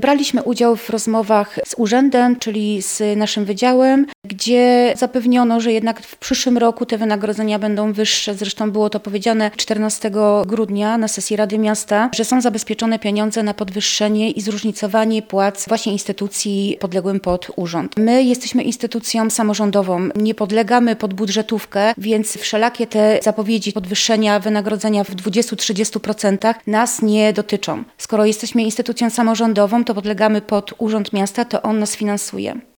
Braliśmy udział w rozmowach z urzędem, czyli z naszym wydziałem, gdzie zapewniono, że jednak w przyszłym roku te wynagrodzenia będą wyższe. Zresztą było to powiedziane 14 grudnia na sesji Rady Miasta, że są zabezpieczone pieniądze na podwyższenie i zróżnicowanie płac właśnie instytucji podległym pod urząd. My jesteśmy instytucją samorządową, nie podlegamy pod budżetówkę, więc wszelakie te zapowiedzi podwyższenia wynagrodzenia w 20-30% nas nie dotyczą. Skoro jesteśmy instytucją samorządową, to podlegamy pod Urząd Miasta, to on nas finansuje.